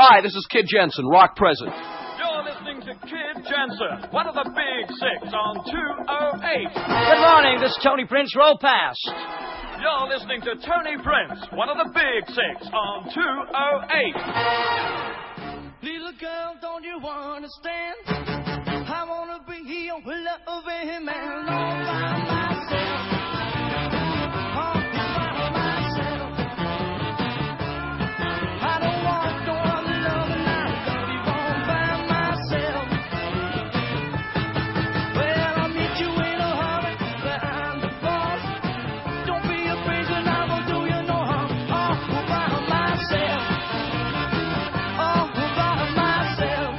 Hi, this is Kid Jensen, rock present. You're listening to Kid Jensen, one of the big six on 208. Good morning, this is Tony Prince, roll past. You're listening to Tony Prince, one of the big six on 208. Little girl, don't you understand? I want to be your loving man all by myself. All by myself. I don't want no other loving, I love you all by myself. Well, I'll meet you in a hurry, but I'm the boss. Don't be afraid, and I won't do you no harm. All by myself. All by myself.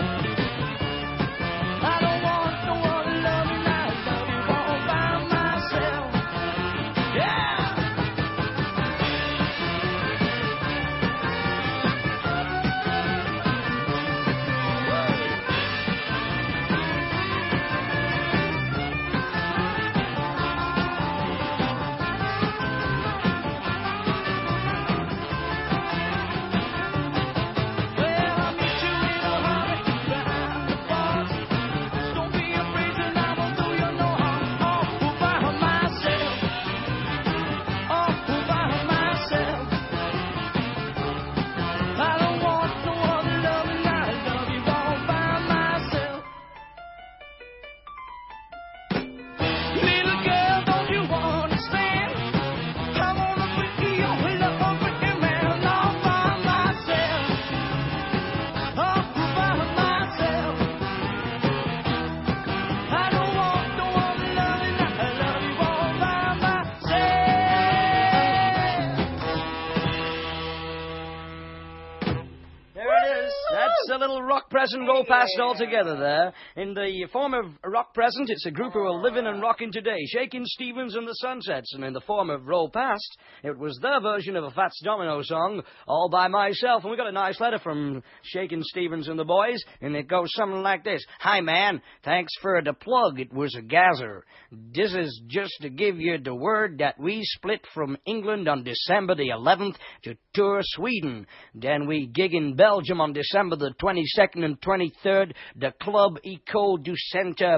I don't want no other loving, I love you all by myself. Yeah! Well, I'll meet you in a hurry, but I'm the boss. Don't be afraid, and I won't do you no harm. All by myself. All by myself. I don't want no other loving, I love you all by myself. Little girl, don't you understand? I wanna be your loving man all by myself. All by myself. I don't want no other loving, I love you all by myself. There it is. That's a little rock present roll past altogether there. In the form of a rock present, it's a group who are living and rocking today. Shakin' Stevens and the Sunsets. And in the form of roll past, it was their version of a Fats Domino song, All By Myself. And we got a nice letter from Shakin' Stevens and the boys, and it goes something like this. Hi, man. Thanks for the plug. It was a gazer. This is just to give you the word that we split from England on December the 11th to tour Sweden. Then we gig in Belgium on December the 22nd and 23rd, the Club Eco du Centre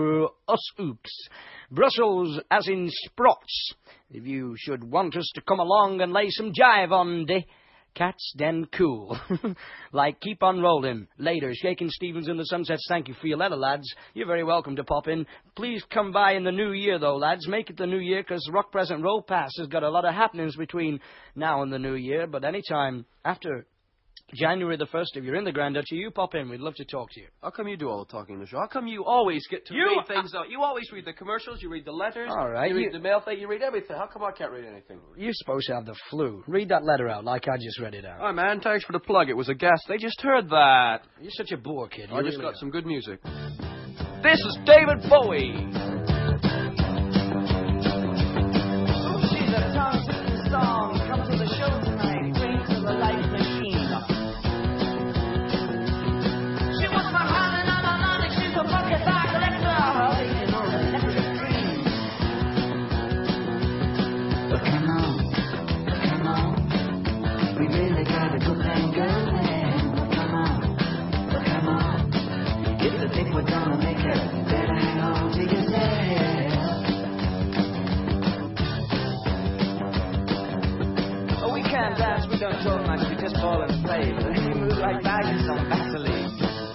Brussels, as in Sprots. If you should want us to come along and lay some jive on the cats, then cool. Like, keep on rolling. Later, Shakin' Stevens and the Sunsets, thank you for your letter, lads. You're very welcome to pop in. Please come by in the new year, though, lads. Make it the new year, because Rock Present Roll Pass has got a lot of happenings between now and the new year. But anytime after January the 1st, if you're in the Grand Duchy, you pop in. We'd love to talk to you. How come you do all the talking in the show? How come you always get to read things out? You always read the commercials, you read the letters, All right, you read the mail thing, you read everything. How come I can't read anything? You're supposed to have the flu. Read that letter out like I just read it out. Hi, man. Thanks for the plug. It was a guest. They just heard that. You're such a bore, kid. I just got some good music. This is David Bowie. She's a tongue-twisting song. Come to the show tonight. Queens of the Life Machine. She was my heart and I'm a money. She's a bucket bar collector. You know, the electric dream. But come on. We really got a good thing going. But come on. If you think we're gonna make it, better hang on to yourself. Oh, we can't dance, we don't talk much, we just ball and play. But we move like badges on Vaseline.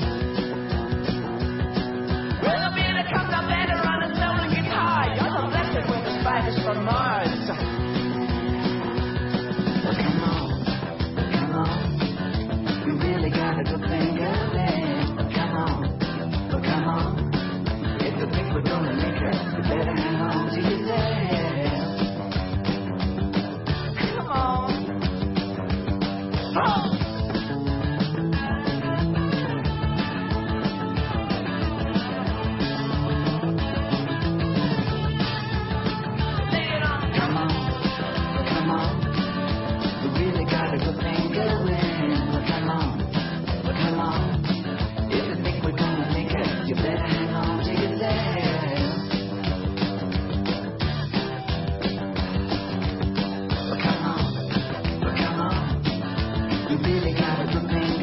Well, the beer comes up better on a stolen guitar. You're not blessed with the spiders from Mars. Well, come on. We really got a good thing going. Come on. If you think we're gonna make it, you better hang on to yourself. Come on. Oh! Really got a good thing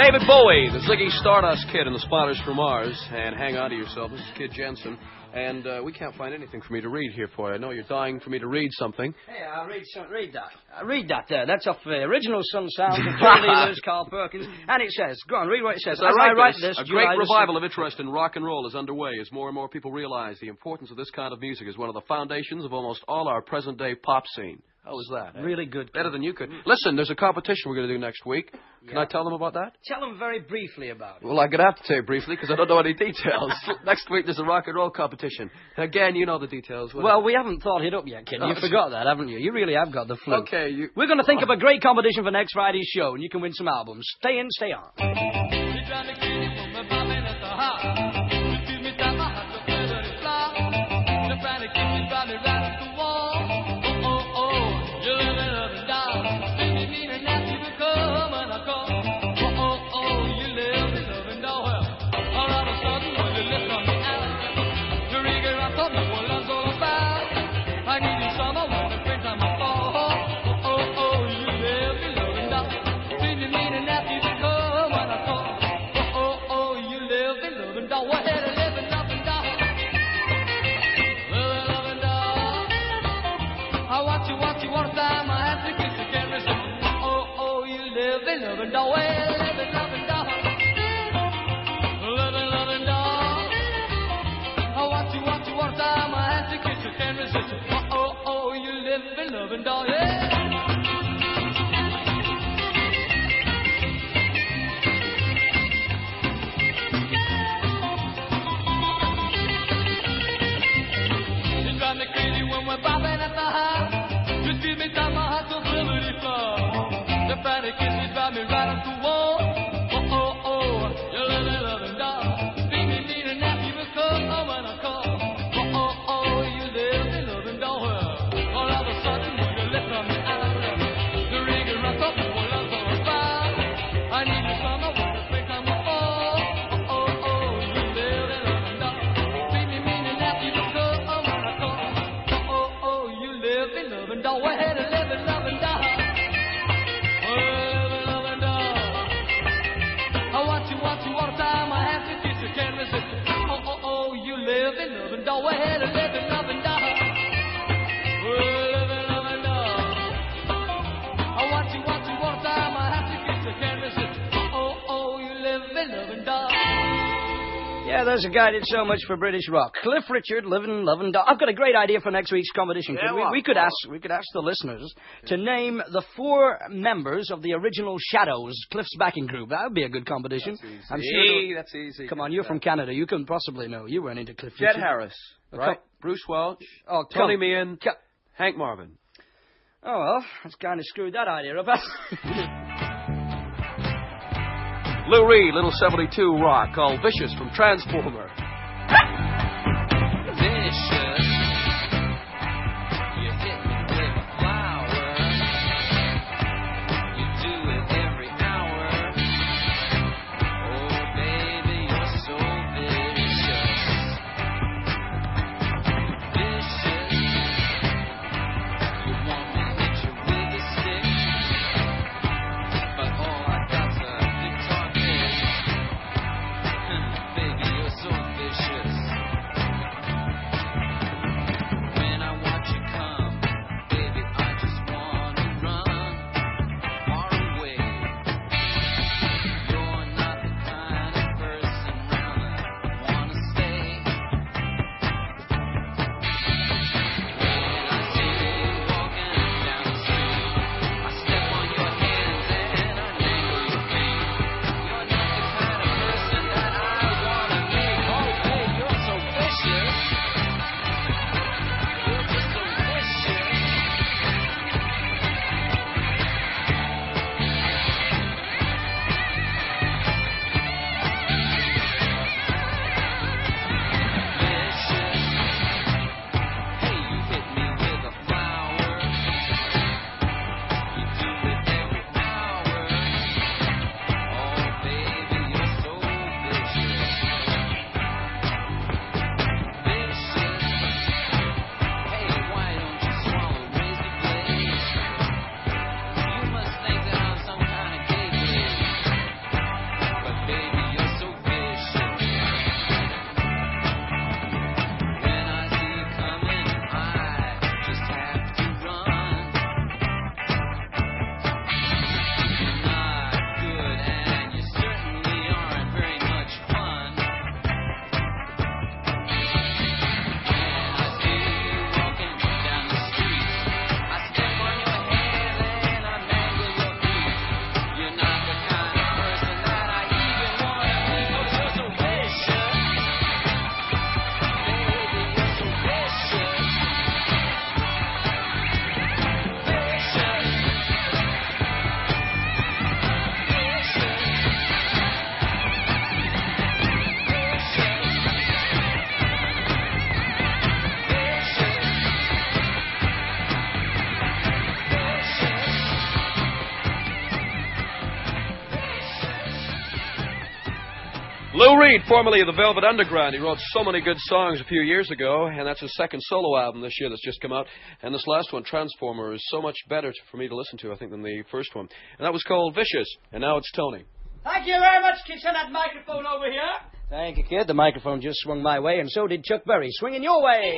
David Bowie, the Ziggy Stardust Kid and the Spotters from Mars. And hang on to yourself. This is Kid Jensen. And we can't find anything for me to read here for you. I know you're dying for me to read something. Hey, I'll read that. Read that there. That's off the original Sun Sounds of Johnny Lewis, Carl Perkins. And it says, go on, read what it says. As I write this, a great revival of interest in rock and roll is underway as more and more people realize the importance of this kind of music is one of the foundations of almost all our present-day pop scene. How was that? Really good. Better than you could. Listen, there's a competition we're going to do next week. Can I tell them about that? Tell them very briefly about it. Well, I'm going to have to tell you briefly because I don't know any details. Next week there's a rock and roll competition. Again, you know the details. Well, we haven't thought it up yet, kid. You forgot that, haven't you? You really have got the flu. Okay, We're going to think of a great competition for next Friday's show, and you can win some albums. Stay in, stay on. Yeah, there's a guy did so much for British rock. Cliff Richard, Livin' Lovin' Dog. I've got a great idea for next week's competition. Yeah, we could ask the listeners to name the 4 members of the original Shadows, Cliff's backing group. That would be a good competition. I'm sure that's easy. Come on, you're from Canada. You can possibly know. You weren't into Cliff Jet Richard. Harris, right? Bruce Welch, Oh, Tony Meehan, Hank Marvin. Oh, well, that's kind of screwed that idea up. Lou Reed, Little 72 rock, called Vicious from Transformer. Vicious, you hit me with a flower. You do it every hour. Oh, baby, you're so vicious. Vicious, you want me to hit you with a stick, but all I got's a guitar pick. Baby, you're so vicious. When I watch you come, baby, I just wanna run far away. You're not the kind of person round I wanna stay. When I see you walking down the street, I step on your hands and I wrangle your feet. You're not the kind of person that I wanna meet. Oh, hey, you're Reed, formerly of the Velvet Underground. He wrote so many good songs a few years ago, and that's his second solo album this year that's just come out. And this last one, Transformer, is so much better for me to listen to, I think, than the first one. And that was called Vicious. And now it's Tony. Thank you very much, kid. Send that microphone over here. Thank you, kid. The microphone just swung my way, and so did Chuck Berry. Swinging your way.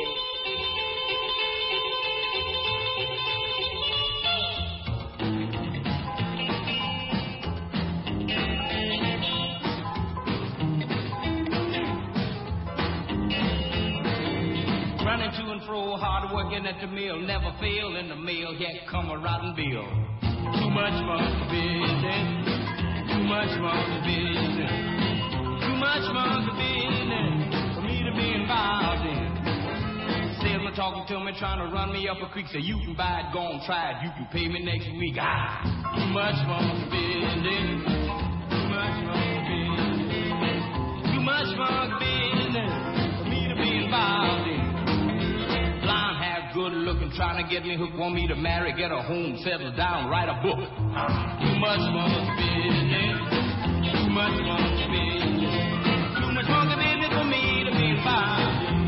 Running to and fro, hard working at the mill, never fail in the mail, yet come a rotten bill. Too much monkey business, too much monkey business, too much monkey business for me to be involved in. Salesman talking to me, trying to run me up a creek, say you can buy it, go on, try it, you can pay me next week. Too much monkey business, too much monkey business, too much monkey business for me to be involved in. Blonde hair, good looking, trying to get me hooked, want me to marry, get a home, settle down, write a book. Too much monkey business, too much monkey business, too much monkey business for me to be involved in.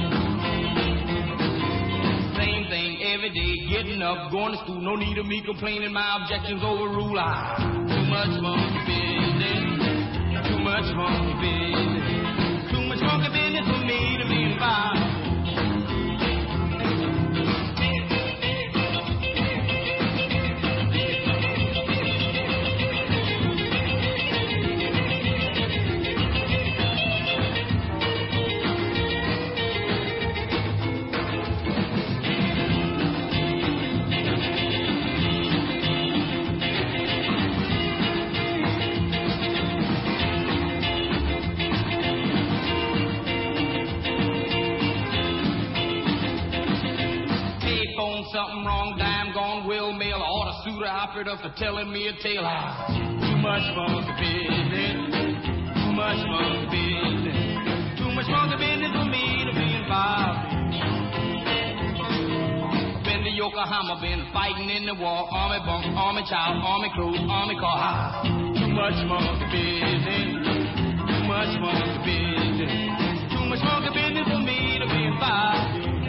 Same thing every day, getting up, going to school, no need of me complaining, my objections overrule. Too much monkey business, too much monkey business, too much monkey business for me to be involved in. Something wrong, dime gone, will mail, order suit operator for telling me a tale. Too much monkey business, too much monkey business, too much monkey business for me to be involved in. Been to Yokohama, been fighting in the war, army bunk, army child, army cruise, army car. Too much monkey business, too much monkey business, too much monkey business for me to be involved in.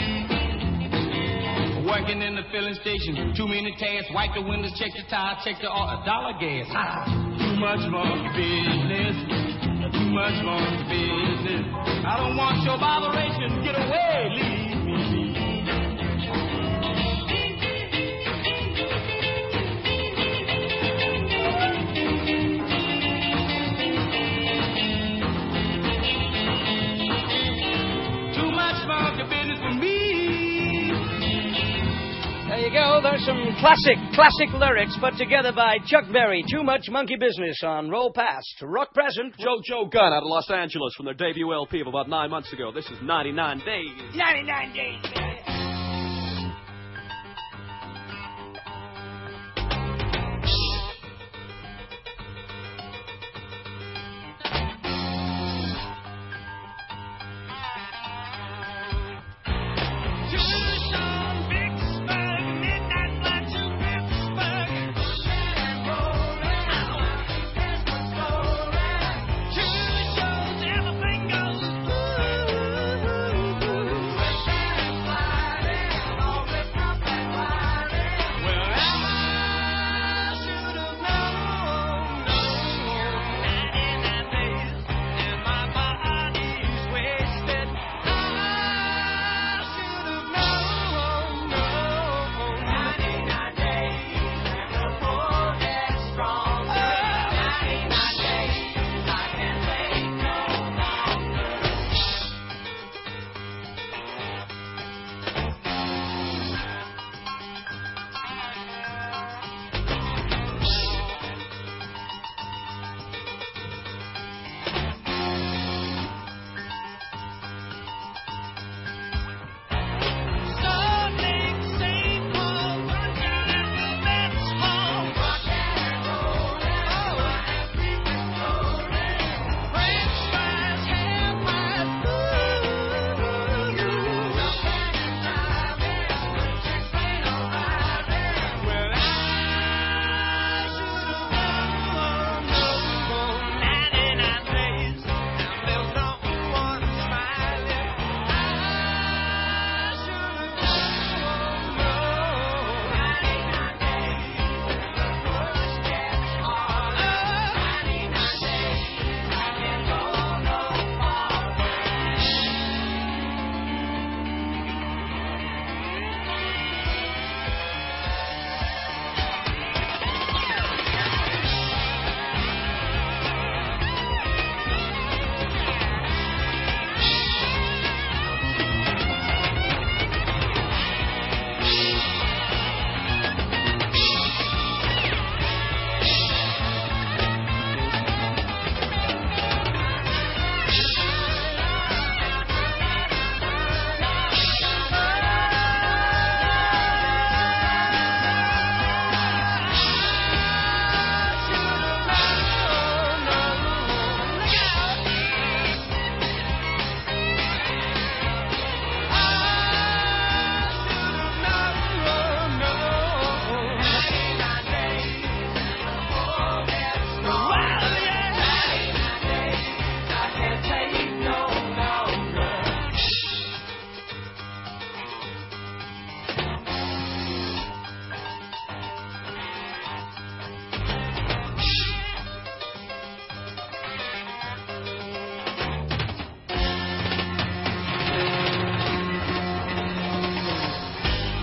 Working in the filling station, too many tasks, wipe the windows, check the tires, check the dollar gas. Too much monkey business, too much monkey business. I don't want your botheration, get away, leave me. Too much monkey business for me. There you go. There's some classic lyrics put together by Chuck Berry. Too much monkey business on Roll Past. Rock Present. Jojo Gunn out of Los Angeles from their debut LP of about 9 months ago. This is 99 Days. 99 days, baby. Everything goes. Ooh, ooh, ooh.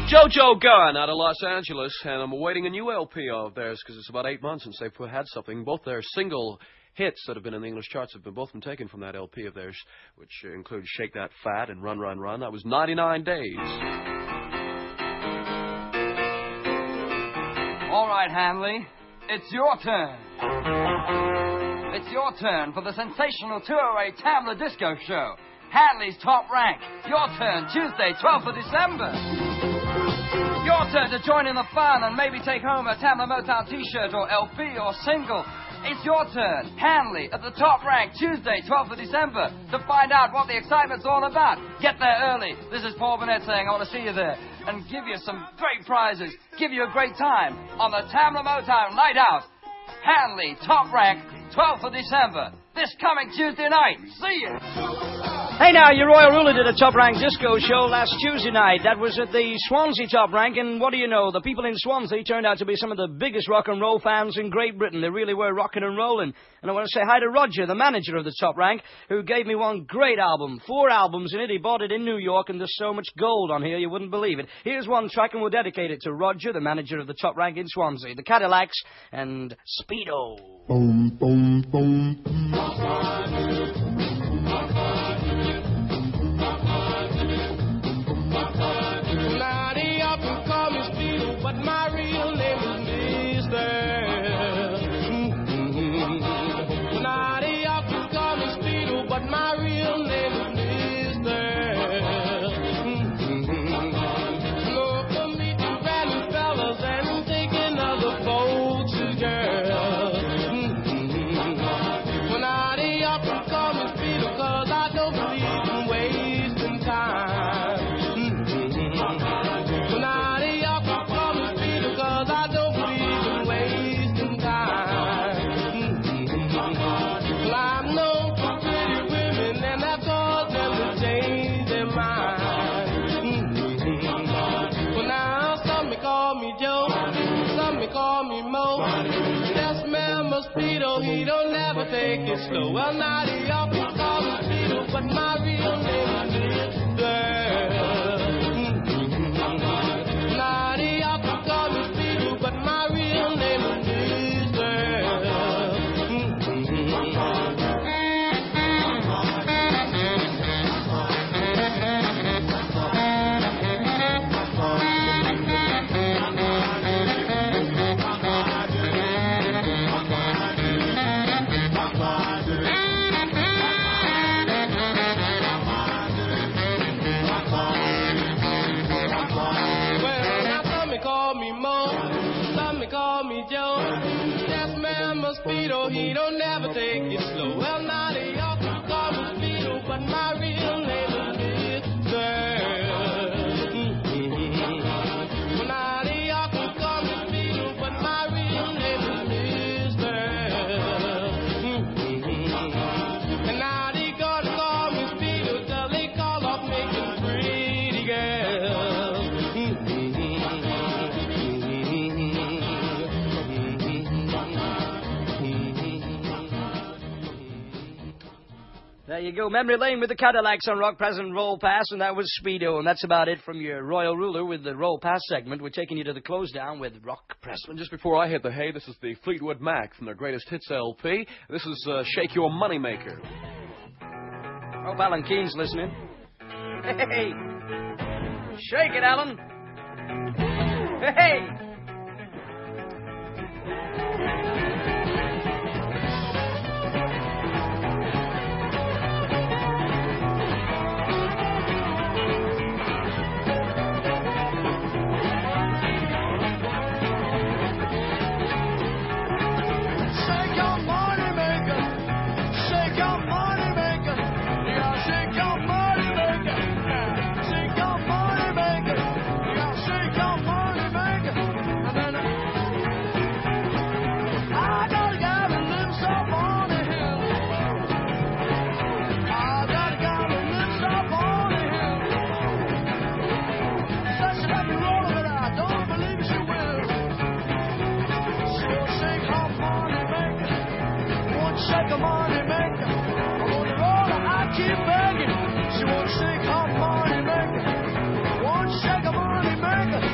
Jojo Gunn out of Los Angeles, and I'm awaiting a new LP of theirs because it's about 8 months since they had something. Both their single hits that have been in the English charts have been both taken from that LP of theirs, which includes Shake That Fat and Run, Run, Run. That was 99 Days. All right, Hanley, it's your turn. It's your turn for the sensational 208 Tamla Disco Show. Hanley's Top Rank. Your turn, Tuesday, 12th of December. Your turn to join in the fun and maybe take home a Tamla Motown T-shirt or LP or single. It's your turn, Hanley, at the Top Rank, Tuesday, 12th of December, to find out what the excitement's all about. Get there early. This is Paul Burnett saying I want to see you there and give you some great prizes, give you a great time on the Tamla Motown Night Out. Hanley, Top Rank, 12th of December, this coming Tuesday night. See you. Hey now, your Royal Ruler did a Top Rank Disco show last Tuesday night. That was at the Swansea Top Rank, and what do you know? The people in Swansea turned out to be some of the biggest rock and roll fans in Great Britain. They really were rocking and rolling. And I want to say hi to Roger, the manager of the Top Rank, who gave me one great album. 4 albums in it. He bought it in New York, and there's so much gold on here you wouldn't believe it. Here's one track, and we'll dedicate it to Roger, the manager of the Top Rank in Swansea. The Cadillacs and Speedo. Boom, boom, boom. Now they often call me Speedo, but my real name is Mister. Now they often call me Speedo, but my real name is Mister. Love for meeting brand new fellas and taking other folks' girls. Now they often call me Speedo 'cause I don't believe in wasting time. Now they often call me Speedo 'cause I don't believe in wasting time. Well, I've known some pretty women and I've caused them to change their mind. Well, now some may call me Joe, some may call me Mo. This man Mosquito, he don't never take it slow. Well, now they often call me Speedo, but my real name is Girl. Now they often call me Speedo, but my real name is Speedo, he don't never take it slow. Well, now they often call me Speedo, but my real name is Girl. Well, now they often call me Speedo, but my real name is Girl. And now they gonna call me Speedo till they call off making pretty girls. There you go, Memory Lane with the Cadillacs on Rock Present Roll Pass, and that was Speedo, and that's about it from your Royal Ruler with the Roll Pass segment. We're taking you to the close down with Rock Present. And just before I hit the hay, this is the Fleetwood Mac from their greatest hits LP. This is Shake Your Moneymaker. Hope Alan Keen's listening. Hey, shake it, Alan. Hey. Shake a money maker. On the road, I keep begging. She won't shake her money maker. Won't shake a money maker.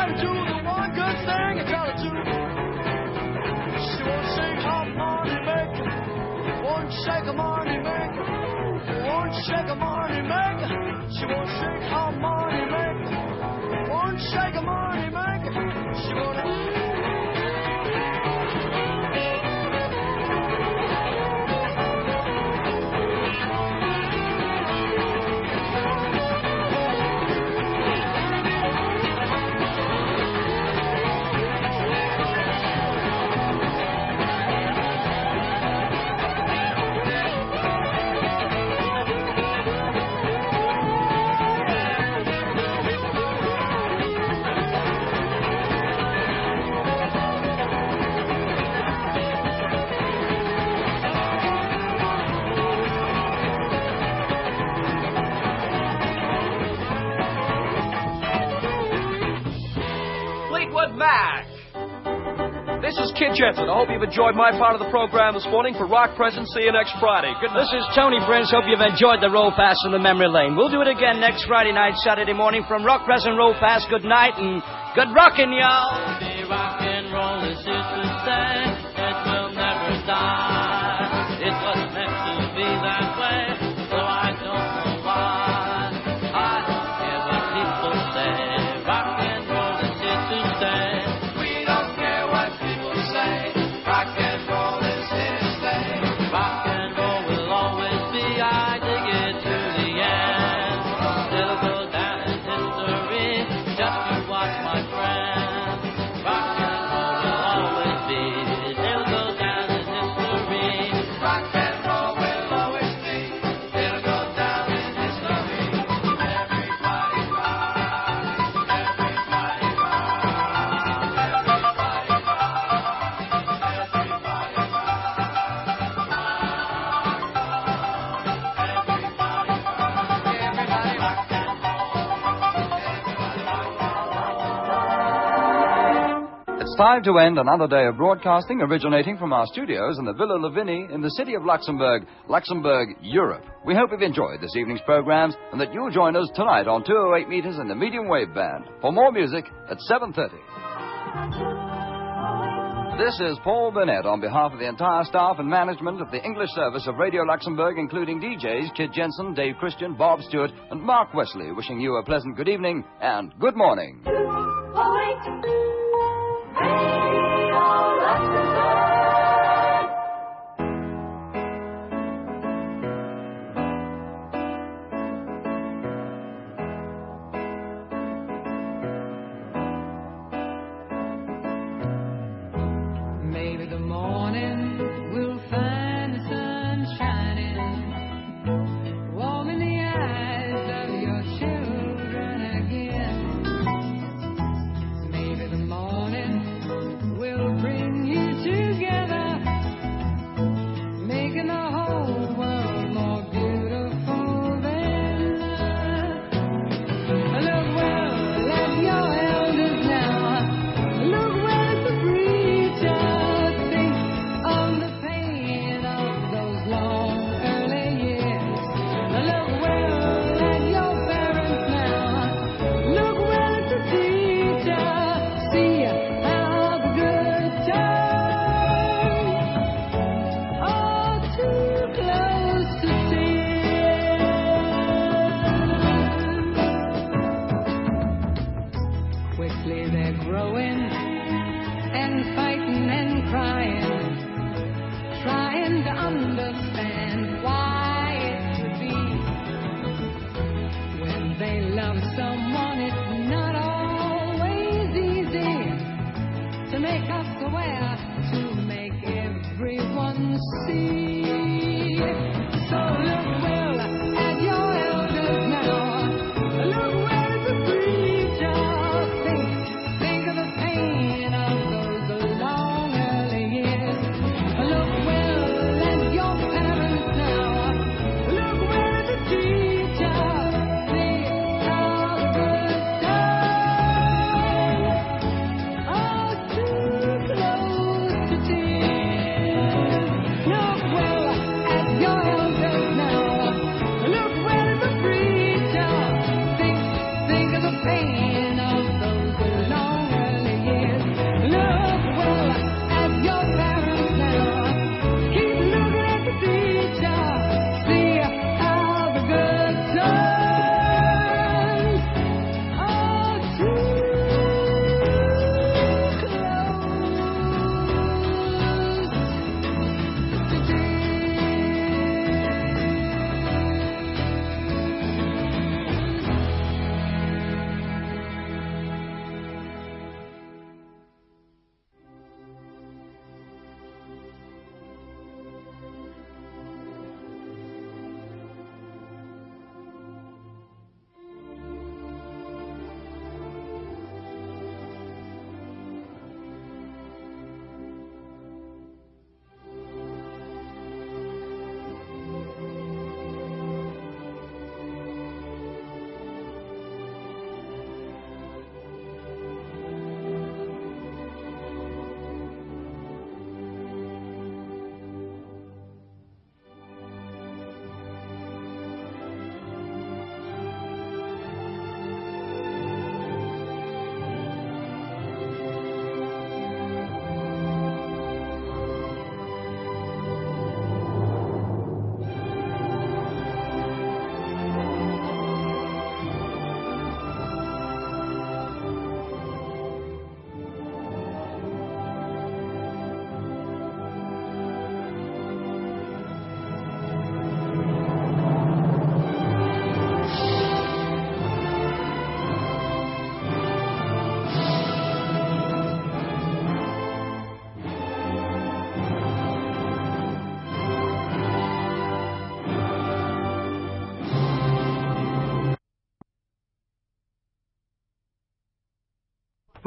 never do the one good thing I gotta do. She won't shake her money maker, won't shake her money maker, won't shake her money maker. She won't shake her money maker, won't shake her money maker. She won't. Fleetwood Mac. This is Kid Jensen. I hope you've enjoyed my part of the program this morning. For Rock Present, see you next Friday. Good night. This is Tony Prince. Hope you've enjoyed the Roll Pass in the memory lane. We'll do it again next Friday night, Saturday morning from Rock Present Roll Pass. Good night and good rockin', y'all. Rock and roll is here to stay. It will never die. It was meant to be that way, so I don't know why. I don't care what people say. Rock and roll is here to stay. We don't care what people say. Rock and roll is here to stay. Rock and roll will always be. I dig it to the end. It'll go down in history. Just you watch, my friend. Rock and roll will always be. It'll go down in history. Rock and roll will always be. It'll go down in history. Everybody rock. Everybody rock. Everybody rock. Everybody It's time to end another day of broadcasting originating from our studios in the Villa Lavini in the city of Luxembourg, Luxembourg, Europe. We hope you've enjoyed this evening's programs and that you'll join us tonight on 208 meters in the medium wave band for more music at 7:30. This is Paul Burnett on behalf of the entire staff and management of the English service of Radio Luxembourg, including DJs Kid Jensen, Dave Christian, Bob Stewart, and Mark Wesley, wishing you a pleasant good evening and good morning. Maybe the morning will find the sun shining, warm in the eyes of your children again. Maybe the morning will bring you together, making the whole world more beautiful then. Look well at your elders now. Look well at the preacher. Think of the pain of those long early years. Look well at your parents now. Look well at the teacher. See how the good times are too close to tears. Quickly they're growing and fighting and crying, trying to understand why it should be. When they love someone, it's not always easy to make up swear to make everyone see. So look well at your elders now. Look well at the preacher. Think of the pain of those long early years. Look well at your parents now. Look well at the teacher. See how the good times are too close to tears. Look well at your elders now. Look well at the preacher. Think of the pain of those long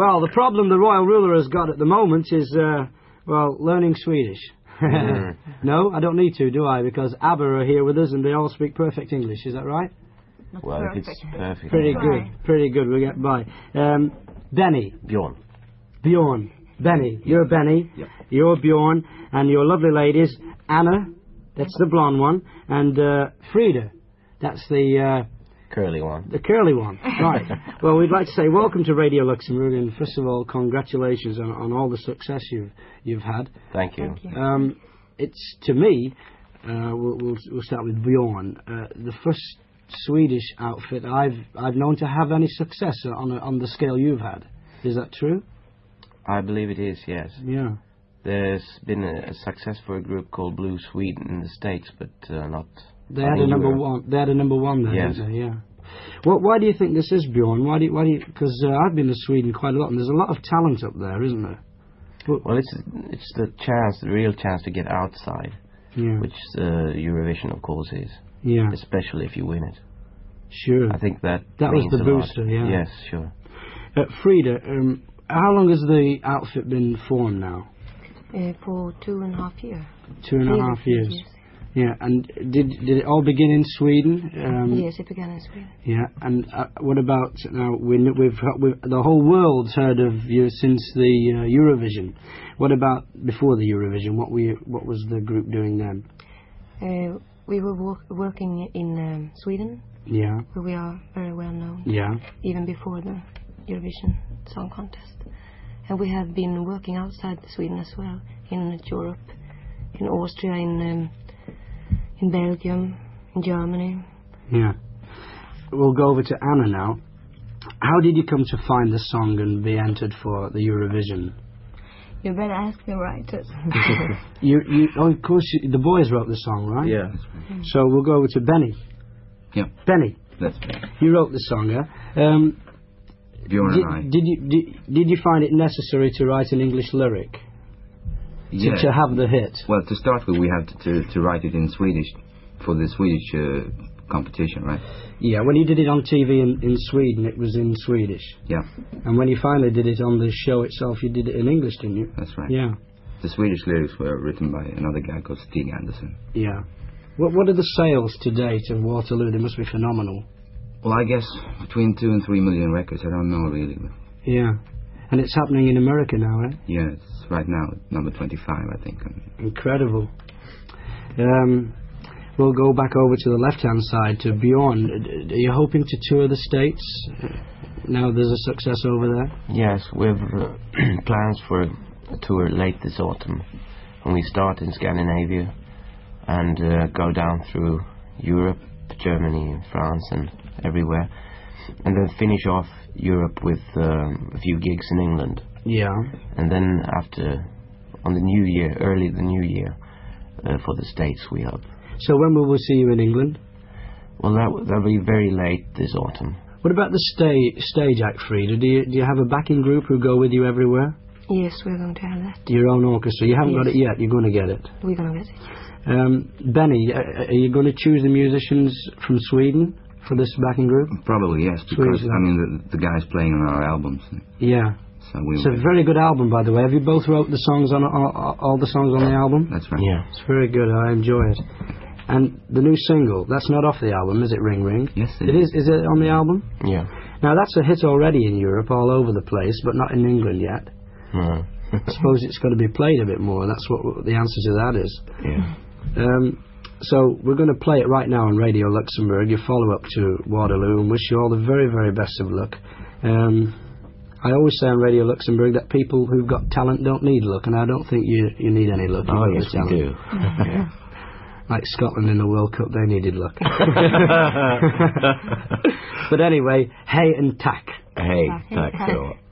Well, the problem the royal ruler has got at the moment is, learning Swedish. No, I don't need to, do I? Because ABBA are here with us and they all speak perfect English. Is that right? Well, if it's perfect. Pretty good. We'll get by. Benny. Bjorn. Benny. You're Benny. Yep. You're Bjorn. And your lovely ladies, Anna, that's the blonde one, and Frida, that's the... curly one. The curly one, right. Well, we'd like to say welcome to Radio Luxembourg, and first of all, congratulations on all the success you've had. Thank you. It's, to me, we'll start with Bjorn, the first Swedish outfit I've known to have any success on the scale you've had. Is that true? I believe it is, yes. Yeah. There's been a success for a group called Blue Sweden in the States, but not... They had a number one. They had a number one there. Yes. Didn't they? Yeah. Well, why do you think this is, Bjorn? Why do you? Because I've been to Sweden quite a lot, and there's a lot of talent up there, isn't there? Well, it's the real chance to get outside, which Eurovision, of course, is. Yeah. Especially if you win it. Sure. I think that was means the a booster. lot. Yeah. Yes, sure. Frida, how long has the outfit been formed now? For 2.5 years. 2.5 years. Yeah, and did it all begin in Sweden? Yes, it began in Sweden. Yeah, and what about now? We've the whole world's heard of you since the Eurovision. What about before the Eurovision? What was the group doing then? We were working in Sweden. Yeah. Where we are very well known. Yeah. Even before the Eurovision Song Contest, and we have been working outside Sweden as well, in Europe, in Austria, in Belgium, in Germany. Yeah. We'll go over to Anna now. How did you come to find the song and be entered for the Eurovision? You better ask the writers. Of course, the boys wrote the song, right? Yeah. So we'll go over to Benny. Yeah. Benny. That's me. You wrote the song, yeah? Did you find it necessary to write an English lyric? Yeah. To have the hit? Well, to start with, we have to write it in Swedish for the Swedish competition, right? Yeah, when you did it on TV in Sweden, it was in Swedish. Yeah. And when you finally did it on the show itself, you did it in English, didn't you? That's right. Yeah. The Swedish lyrics were written by another guy called Stig Andersen. Yeah. What are the sales to date of Waterloo? They must be phenomenal. Well, I guess between 2 and 3 million records. I don't know really. Yeah. And it's happening in America now, eh? Yeah, it's right now number 25, I think. Incredible. We'll go back over to the left-hand side to Bjorn. Are you hoping to tour the States now there's a success over there? Yes, we've plans for a tour late this autumn. And we start in Scandinavia and go down through Europe, Germany, France and everywhere. And then finish off Europe with a few gigs in England. Yeah. And then after, on the new year, early the new year, for the States, we hope. So when will we see you in England? Well, that'll be very late this autumn. What about the stage act, Frida? Do you have a backing group who go with you everywhere? Yes, we're going to have that. Your own orchestra. You haven't got it yet. You're going to get it. We're going to get it. Benny, are you going to choose the musicians from Sweden for this backing group? Probably, yes, because, I mean, the guys playing on our albums. Yeah. So it's a very good album, by the way. Have you both wrote the songs on all the songs on the album? That's right. Yeah. It's very good. I enjoy it. And the new single, that's not off the album, is it, Ring Ring? Yes, it is. Is it on the album? Yeah. Now, that's a hit already in Europe, all over the place, but not in England yet. No. I suppose it's got to be played a bit more. That's what the answer to that is. Yeah. So we're going to play it right now on Radio Luxembourg, your follow-up to Waterloo, and wish you all the very, very best of luck. I always say on Radio Luxembourg that people who've got talent don't need luck, and I don't think you need any luck. Oh, yes, we do. Yeah. Like Scotland in the World Cup, they needed luck. But anyway, hey and tack. Hey, tack, so.